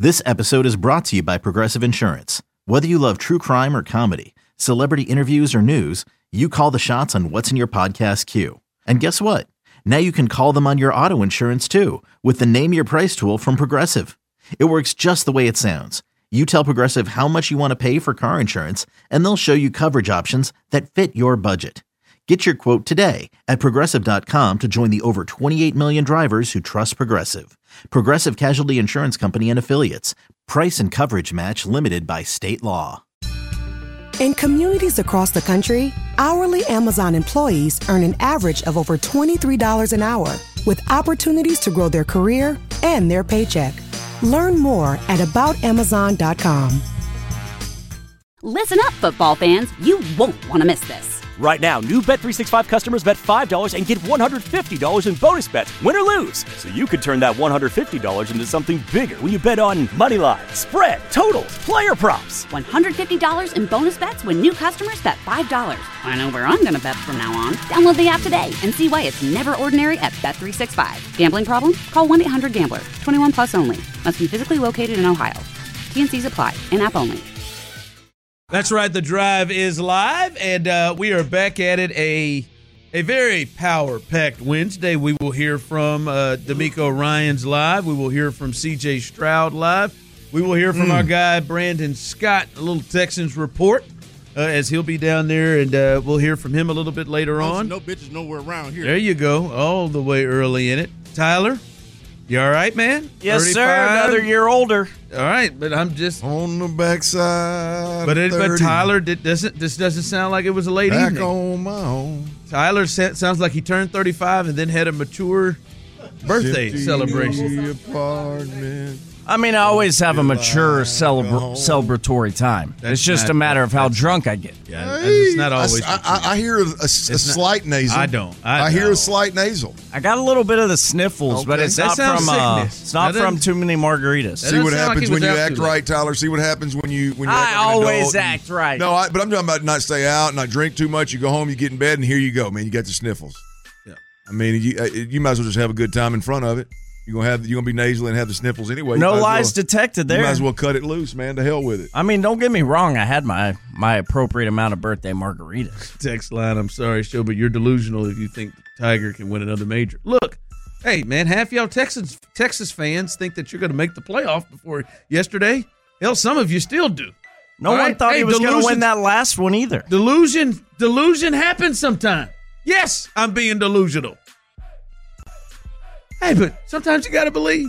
This episode is brought to you by Progressive Insurance. Whether you love true crime or comedy, celebrity interviews or news, you call the shots on what's in your podcast queue. And guess what? Now you can call them on your auto insurance too with the Name Your Price tool from Progressive. It works just the way it sounds. You tell Progressive how much you want to pay for car insurance, and they'll show you coverage options that fit your budget. Get your quote today at Progressive.com to join the over 28 million drivers who trust Progressive. Progressive Casualty Insurance Company and Affiliates. Price and coverage match limited by state law. In communities across the country, hourly Amazon employees earn an average of over $23 an hour, with opportunities to grow their career and their paycheck. Learn more at aboutamazon.com. Listen up, football fans. You won't want to miss this. Right now, new Bet365 customers bet $5 and get $150 in bonus bets, win or lose. So you could turn that $150 into something bigger when you bet on money line, spread, totals, player props. $150 in bonus bets when new customers bet $5. I know where I'm going to bet from now on. Download the app today and see why it's never ordinary at Bet365. Gambling problem? Call 1-800-GAMBLER. 21 plus only. Must be physically located in Ohio. T&Cs apply. In-app only. That's right. The Drive is live, and we are back at it. A very power-packed Wednesday. We will hear from D'Amico Ryans live. We will hear from C.J. Stroud live. We will hear from our guy Brandon Scott, a little Texans report, as he'll be down there, and we'll hear from him a little bit later on. No bitches nowhere around here. There you go, all the way early in it. Tyler, you all right, man? Yes, 35? sir. Another year older. All right, but I'm just on the backside. But Tyler, this doesn't sound like it was a late back evening. on my own. Tyler sounds like he turned 35 and then had a mature birthday celebration. Apartment. I mean, I always have a mature celebratory time. It's just a matter of how drunk I get. Yeah, it's not always. I hear a slight nasal. I don't. I hear a slight nasal. I got a little bit of the sniffles, but it's not from sickness. From too many margaritas. See what happens when you act right, Tyler. See what happens when you act like an always adult. act right. No, but I'm talking about not stay out, not drink too much. You go home, you get in bed, and here you go, man. You got the sniffles. Yeah. I mean, you might as well just have a good time in front of it. You're gonna be nasal and have the sniffles anyway. No lies detected there. You might as well cut it loose, man. To hell with it. I mean, don't get me wrong. I had my appropriate amount of birthday margaritas. Text line, I'm sorry, show, but you're delusional if you think the Tiger can win another major. Look, hey, man, half y'all Texas fans think that you're going to make the playoff before yesterday. Hell, some of you still do. No one thought he was going to win that last one either. Delusion happens sometime. Yes, I'm being delusional. Hey, but sometimes you got to believe.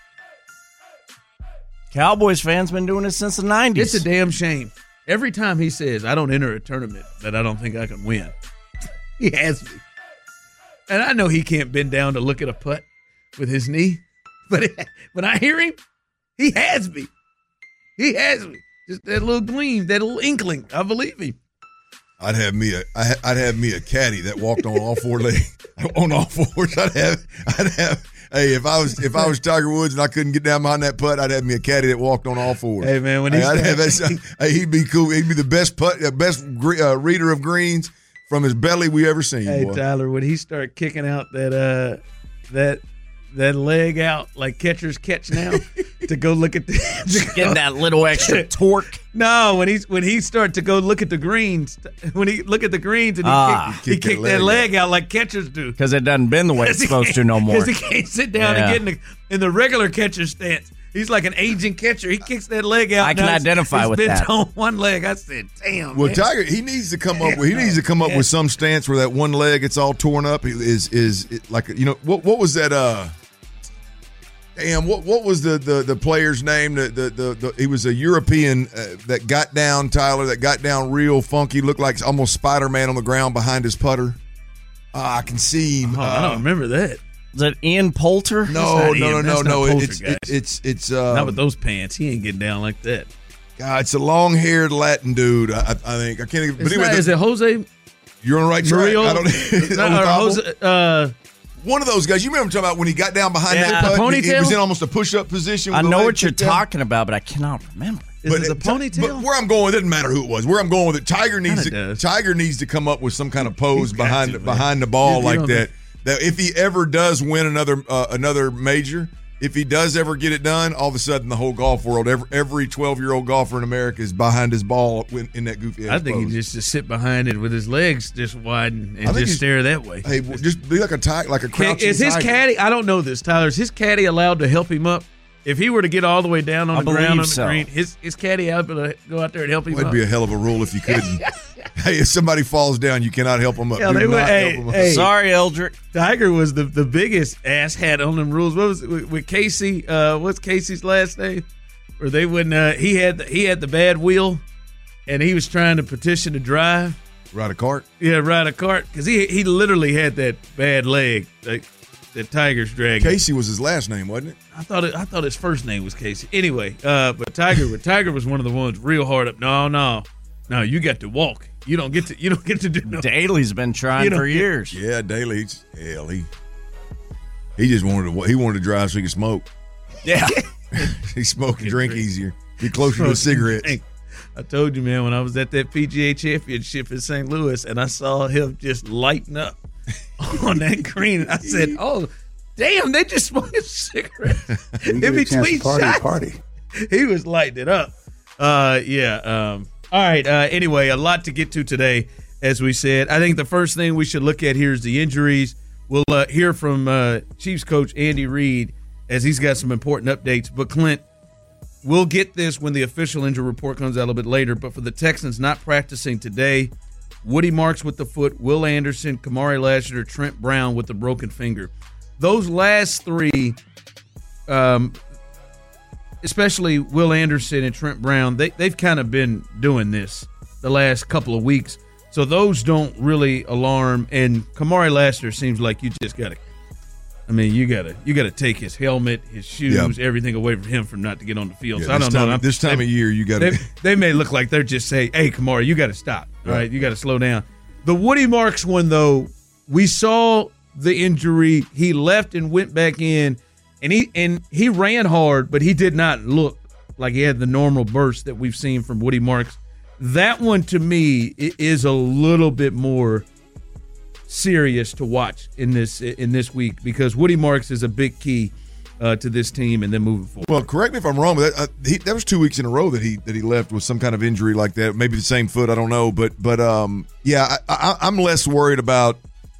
Cowboys fans been doing it since the 90s. It's a damn shame. Every time he says, I don't enter a tournament that I don't think I can win, he has me. And I know he can't bend down to look at a putt with his knee, but when I hear him, he has me. He has me. Just that little gleam, that little inkling. I believe him. I'd have me a caddy that walked on all four legs, on all fours. I'd have. Hey, if I was Tiger Woods and I couldn't get down behind that putt, I'd have me a caddy that walked on all fours. Hey man, he'd be cool. He'd be the best reader of greens from his belly we ever seen. Hey boy. Tyler, when he start kicking out that leg out like catchers catch now to go look at getting that little extra torque. No, when he start to go look at the greens, when he look at the greens and he kick that leg out like catchers do, because it doesn't bend the way it's supposed to no more. Because he can't sit down and get in the regular catcher stance. He's like an aging catcher. He kicks that leg out. I can identify with that. On one leg, I said, "Damn." Well, man. Tiger, he needs to come up with some stance where that one leg it's all torn up. Is like what was that? Damn, what was the player's name? He was a European that got down, Tyler, that got down real funky, looked like almost Spider-Man on the ground behind his putter. I can see him. I don't remember that. Is it Ian Poulter? No. Poulter, It's not with those pants. He ain't getting down like that. God, it's a long-haired Latin dude. I think I can't even. But anyway, is it Jose? You're on the right track. Murillo? I don't. Jose. One of those guys. You remember talking about when he got down behind that putt? Ponytail? He was in almost a push-up position. I know what you're talking about, but I cannot remember. Is it the ponytail? But where I'm going, it doesn't matter who it was. Where I'm going with it, Tiger needs to come up with some kind of pose behind the ball like that. That if he ever does win another major, if he does ever get it done, all of a sudden the whole golf world, every 12-year-old golfer in America is behind his ball in that goofy ass I think pose. he just sit behind it with his legs just wide and just stare that way. Hey, just be like a crouching tiger. Is his caddy? I don't know this, Tyler. Is his caddy allowed to help him up? If he were to get all the way down on the ground on the green, his caddy able to go out there and help him up? It'd be a hell of a rule if you couldn't. Hey, if somebody falls down, you cannot help them up. Yeah, they would, help them up. Sorry, Eldrick. Tiger was the biggest asshat on them rules. What was it with Casey? What's Casey's last name? Or they wouldn't. He had the bad wheel, and he was trying to petition to drive. Ride a cart. Yeah, ride a cart because he literally had that bad leg that Tiger's dragging. Casey was his last name, wasn't it? I thought his first name was Casey. Anyway, but Tiger was one of the ones real hard up. No, you got to walk. You don't get to do no. Daly's been trying for years. Yeah, Daly. Hell, he just wanted to drive so he could smoke. Yeah, he smoke and drink easier. Get closer to cigarettes. I told you, man, when I was at that PGA Championship in St. Louis, and I saw him just lighting up on that green, I said, "Oh, damn! They just smoked a cigarette in between shots." Party. He was lighting it up. All right. Anyway, a lot to get to today, as we said. I think the first thing we should look at here is the injuries. We'll hear from Chiefs coach Andy Reid as he's got some important updates. But, Clint, we'll get this when the official injury report comes out a little bit later. But for the Texans not practicing today, Woody Marks with the foot, Will Anderson, Kamari Lassiter, Trent Brown with the broken finger. Those last three, especially Will Anderson and Trent Brown, they've kind of been doing this the last couple of weeks. So those don't really alarm. And Kamari Lassiter seems like you just got to – I mean, you gotta take his helmet, his shoes, everything away from him not to get on the field. Yeah, so I don't know. This time of year, you got to – They may look like they're just saying, hey, Kamari, you got to stop. Right? You got to slow down. The Woody Marks one, though, we saw the injury. He left and went back in. And he ran hard, but he did not look like he had the normal burst that we've seen from Woody Marks. That one, to me, is a little bit more serious to watch in this week because Woody Marks is a big key to this team and then moving forward. Well, correct me if I'm wrong, but that was 2 weeks in a row that he left with some kind of injury like that. Maybe the same foot, I don't know. But I'm less worried about,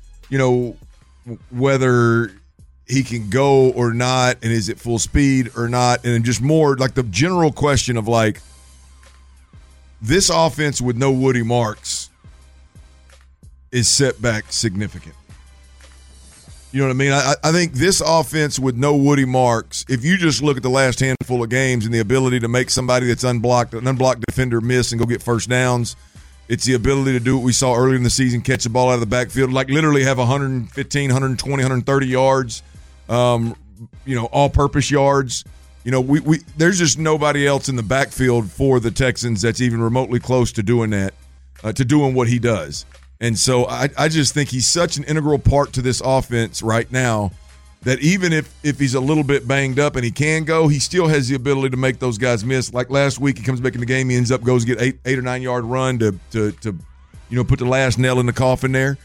whether he can go or not, and is it full speed or not, and just more like the general question of like this offense with no Woody Marks is set back significant. You know what I mean? I think this offense with no Woody Marks, if you just look at the last handful of games and the ability to make somebody that's an unblocked defender miss and go get first downs, it's the ability to do what we saw earlier in the season, catch the ball out of the backfield, like literally have 115, 120, 130 yards. All-purpose yards. There's just nobody else in the backfield for the Texans that's even remotely close to doing that, to doing what he does. And so I just think he's such an integral part to this offense right now that even if he's a little bit banged up and he can go, he still has the ability to make those guys miss. Like last week, he comes back in the game, he ends up goes get 8 or 9 yard run to put the last nail in the coffin there.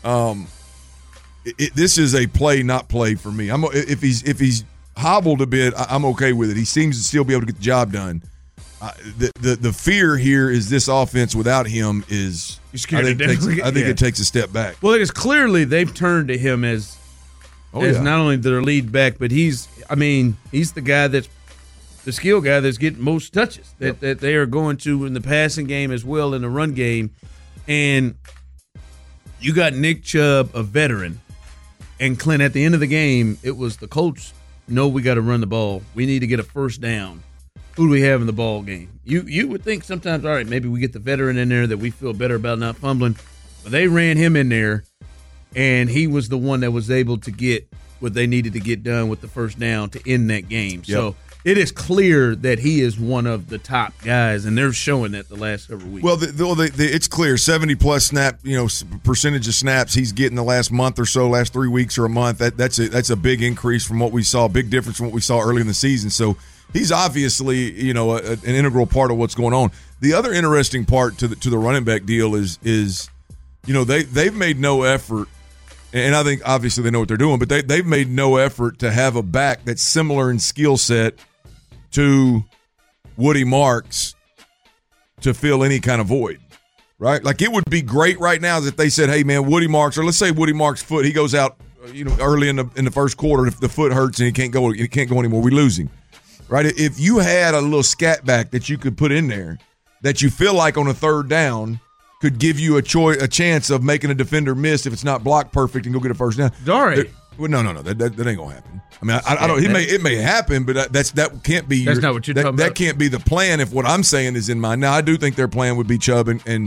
This is a play, not play for me. If he's hobbled a bit, I'm okay with it. He seems to still be able to get the job done. The fear here is this offense without him is. I think it takes a step back. Well, it is clearly they've turned to him as not only their lead back, but he's the guy that's the skill guy that's getting most touches that they are going to in the passing game as well in the run game, and you got Nick Chubb, a veteran. And, Clint, at the end of the game, it was the Colts, no, we got to run the ball. We need to get a first down. Who do we have in the ball game? You would think sometimes, all right, maybe we get the veteran in there that we feel better about not fumbling. But they ran him in there, and he was the one that was able to get what they needed to get done with the first down to end that game. Yep. So it is clear that he is one of the top guys, and they're showing that the last several weeks. Well, it's clear 70-plus snap, percentage of snaps he's getting the last month or so, last 3 weeks or a month. That's a big increase from what we saw, big difference from what we saw early in the season. So he's obviously an integral part of what's going on. The other interesting part to the running back deal is they've made no effort. And I think obviously they know what they're doing, but they've made no effort to have a back that's similar in skill set to Woody Marks to fill any kind of void, right? Like it would be great right now if they said, hey, man, Woody Marks, or let's say Woody Marks' foot, he goes out early in the first quarter, if the foot hurts and he can't go anymore, we lose him, right? If you had a little scat back that you could put in there that you feel like on a third down could give you a chance of making a defender miss if it's not blocked perfect and go get a first down. Dari. Well, no, that ain't gonna happen. I mean, I don't. It may happen, but that can't be. That's not what you're talking about. That can't be the plan. If what I'm saying is in mind, now I do think their plan would be Chubb and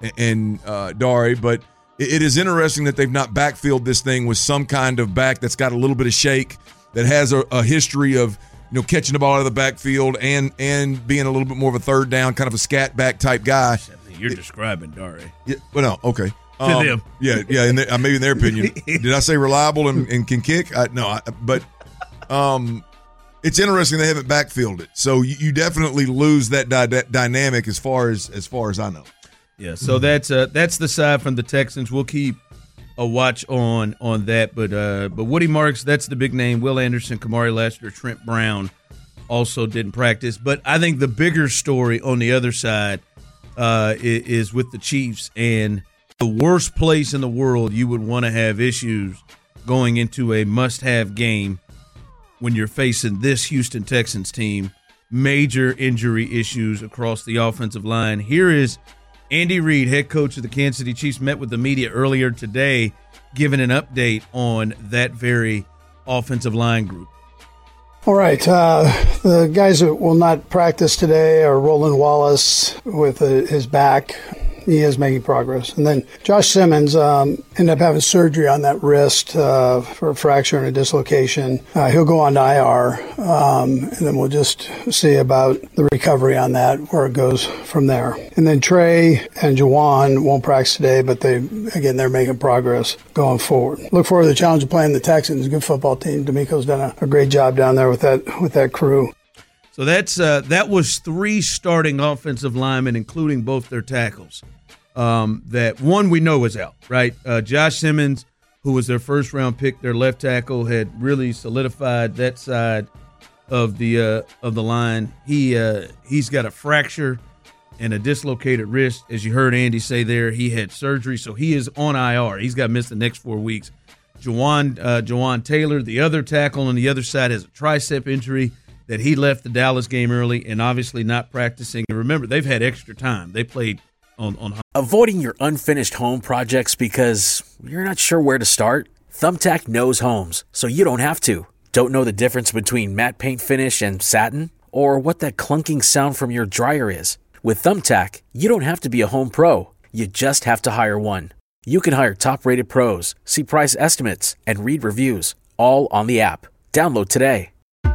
Dari, but it is interesting that they've not backfilled this thing with some kind of back that's got a little bit of shake, that has a history of catching the ball out of the backfield and being a little bit more of a third down kind of a scat back type guy. You're describing Dari. Yeah, well, no, okay. To them. Yeah, maybe in their opinion. Did I say reliable and can kick? But it's interesting they haven't backfilled it. So you definitely lose that dynamic as far as I know. Yeah, so that's the side from the Texans. We'll keep a watch on that. But Woody Marks, that's the big name. Will Anderson, Kamari Lassiter, Trent Brown also didn't practice. But I think the bigger story on the other side is with the Chiefs, and the worst place in the world you would want to have issues going into a must-have game when you're facing this Houston Texans team. Major injury issues across the offensive line. Here is Andy Reid, head coach of the Kansas City Chiefs, met with the media earlier today, giving an update on that very offensive line group. All right. The guys that will not practice today are Roland Wallace with his back. He is making progress. And then Josh Simmons ended up having surgery on that wrist for a fracture and a dislocation. He'll go on to IR, and then we'll just see about the recovery on that, where it goes from there. And then Trey and Juwan won't practice today, but they're making progress going forward. Look forward to the challenge of playing the Texans. Good football team. D'Amico's done a great job down there with that crew. So that was 3 starting offensive linemen, including both their tackles. That one we know is out, right? Josh Simmons, who was their first-round pick, their left tackle, had really solidified that side of the line. He's got a fracture and a dislocated wrist, as you heard Andy say there. He had surgery, so he is on IR. He's got to miss the next 4 weeks. Jawan Taylor, the other tackle on the other side, has a tricep injury that he left the Dallas game early and obviously not practicing. And remember, they've had extra time. They played on. Avoiding your unfinished home projects because you're not sure where to start? Thumbtack knows homes, so you don't have to. Don't know the difference between matte paint finish and satin? Or what that clunking sound from your dryer is? With Thumbtack, you don't have to be a home pro. You just have to hire one. You can hire top-rated pros, see price estimates, and read reviews, all on the app. Download today.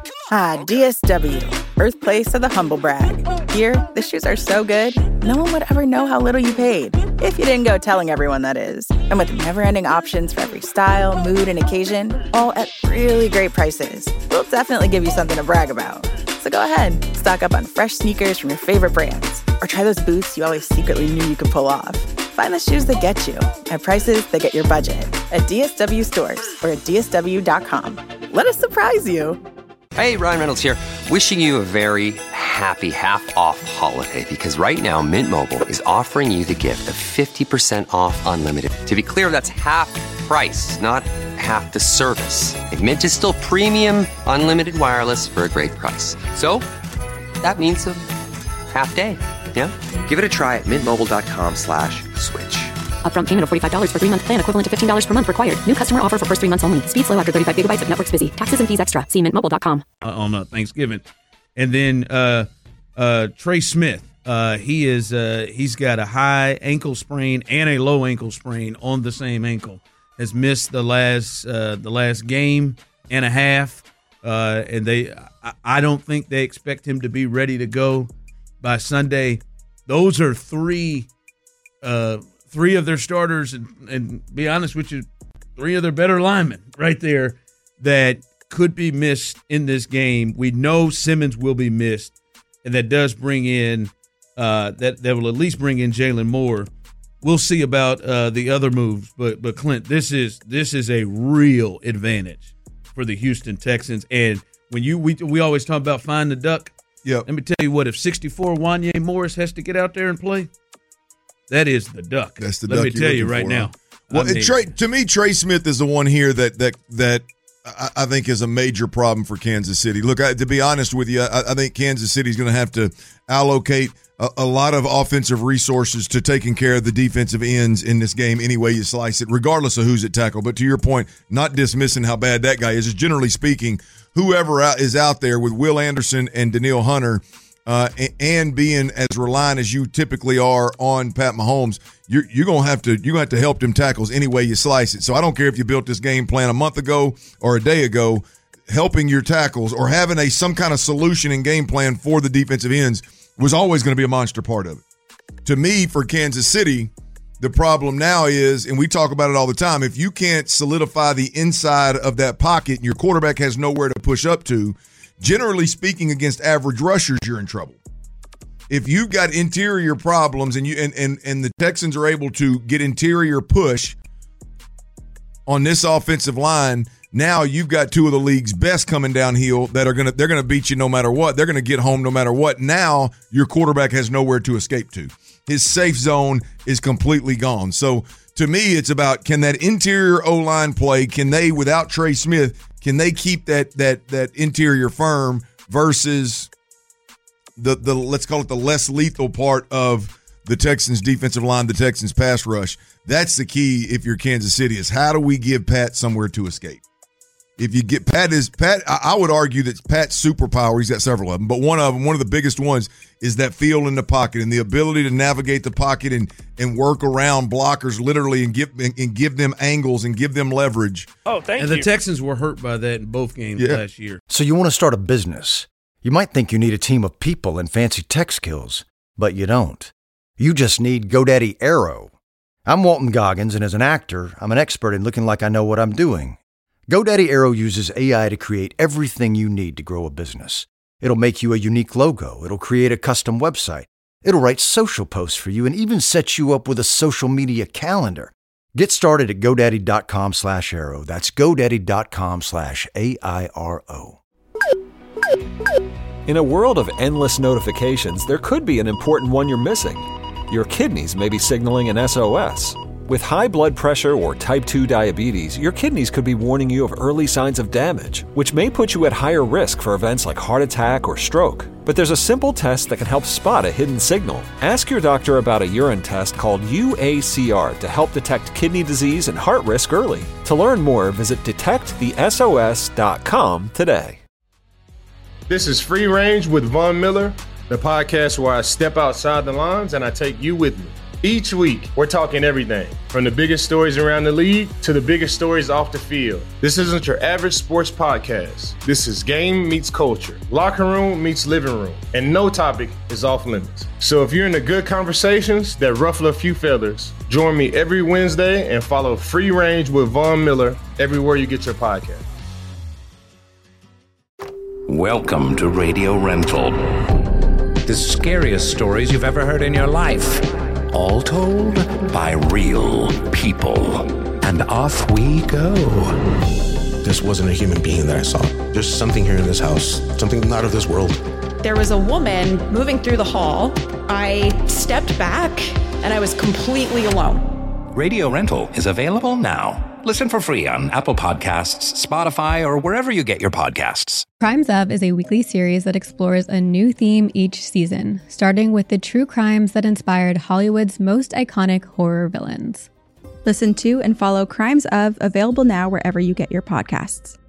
DSW, birthplace of the humble brag. Here, the shoes are so good, no one would ever know how little you paid. If you didn't go telling everyone, that is. And with never-ending options for every style, mood, and occasion, all at really great prices, we'll definitely give you something to brag about. So go ahead, stock up on fresh sneakers from your favorite brands, or try those boots you always secretly knew you could pull off. Find the shoes that get you at prices that get your budget at DSW stores or at DSW.com. Let us surprise you. Hey, Ryan Reynolds here, wishing you a very happy half-off holiday, because right now Mint Mobile is offering you the gift of 50% off unlimited. To be clear, that's half price, not half the service. And Mint is still premium unlimited wireless for a great price. So that means a half day, yeah? Give it a try at mintmobile.com/switch. Upfront payment of $45 for 3-month plan, equivalent to $15 per month required. New customer offer for first 3 months only. Speed slow after 35 gigabytes if network's busy. Taxes and fees extra. See mintmobile.com. On Thanksgiving. And then Trey Smith, he's got a high ankle sprain and a low ankle sprain on the same ankle. Has missed the last game and a half. And I don't think they expect him to be ready to go by Sunday. Those are three of their starters, and be honest with you, 3 of their better linemen right there that could be missed in this game. We know Simmons will be missed, and that does bring in that will at least bring in Jalen Moore. we'll see about the other moves. But Clint, this is a real advantage for the Houston Texans. And when we always talk about find the duck. Yeah. Let me tell you what, if 64 Wanye Morris has to get out there and play, that is the duck. That's the duck. Let me tell you right now. Well, to me, Trey Smith is the one here that I think is a major problem for Kansas City. Look, to be honest with you, I think Kansas City is going to have to allocate a lot of offensive resources to taking care of the defensive ends in this game any way you slice it, regardless of who's at tackle. But to your point, not dismissing how bad that guy is, just generally speaking, whoever is out there with Will Anderson and Danielle Hunter and being as reliant as you typically are on Pat Mahomes, you're gonna have to help them tackles any way you slice it. So I don't care if you built this game plan a month ago or a day ago, helping your tackles or having some kind of solution and game plan for the defensive ends was always going to be a monster part of it. To me, for Kansas City, the problem now is, and we talk about it all the time, if you can't solidify the inside of that pocket and your quarterback has nowhere to push up to, generally speaking, against average rushers, you're in trouble. If you've got interior problems and the Texans are able to get interior push on this offensive line, now you've got two of the league's best coming downhill that they're gonna beat you no matter what. They're gonna get home no matter what. Now your quarterback has nowhere to escape to. His safe zone is completely gone. So to me, it's about, can that interior O-line play? Can they, without Trey Smith, can they keep that interior firm versus the let's call it the less lethal part of the Texans defensive line, the Texans pass rush? That's the key if you're Kansas City, is how do we give Pat somewhere to escape? If you get Pat, I would argue that Pat's superpower, he's got several of them, but one of the biggest ones is that feel in the pocket and the ability to navigate the pocket and work around blockers literally and give them angles and give them leverage. Oh, thank you. And the Texans were hurt by that in both games last year. So you want to start a business. You might think you need a team of people and fancy tech skills, but you don't. You just need GoDaddy Aero. I'm Walton Goggins, and as an actor, I'm an expert in looking like I know what I'm doing. GoDaddy Aero uses AI to create everything you need to grow a business. It'll make you a unique logo. It'll create a custom website. It'll write social posts for you and even set you up with a social media calendar. Get started at GoDaddy.com/Aero. That's GoDaddy.com/AIRO. In a world of endless notifications, there could be an important one you're missing. Your kidneys may be signaling an SOS. With high blood pressure or type 2 diabetes, your kidneys could be warning you of early signs of damage, which may put you at higher risk for events like heart attack or stroke. But there's a simple test that can help spot a hidden signal. Ask your doctor about a urine test called UACR to help detect kidney disease and heart risk early. To learn more, visit detectthesos.com today. This is Free Range with Von Miller, the podcast where I step outside the lines and I take you with me. Each week, we're talking everything from the biggest stories around the league to the biggest stories off the field. This isn't your average sports podcast. This is game meets culture, locker room meets living room, and no topic is off limits. So if you're into good conversations that ruffle a few feathers, join me every Wednesday and follow Free Range with Von Miller everywhere you get your podcast. Welcome to Radio Rental. The scariest stories you've ever heard in your life. All told by real people. And off we go. This wasn't a human being that I saw. There's something here in this house, something not of this world. There was a woman moving through the hall. I stepped back and I was completely alone. Radio Rental is available now. Listen for free on Apple Podcasts, Spotify, or wherever you get your podcasts. Crimes Of is a weekly series that explores a new theme each season, starting with the true crimes that inspired Hollywood's most iconic horror villains. Listen to and follow Crimes Of, available now wherever you get your podcasts.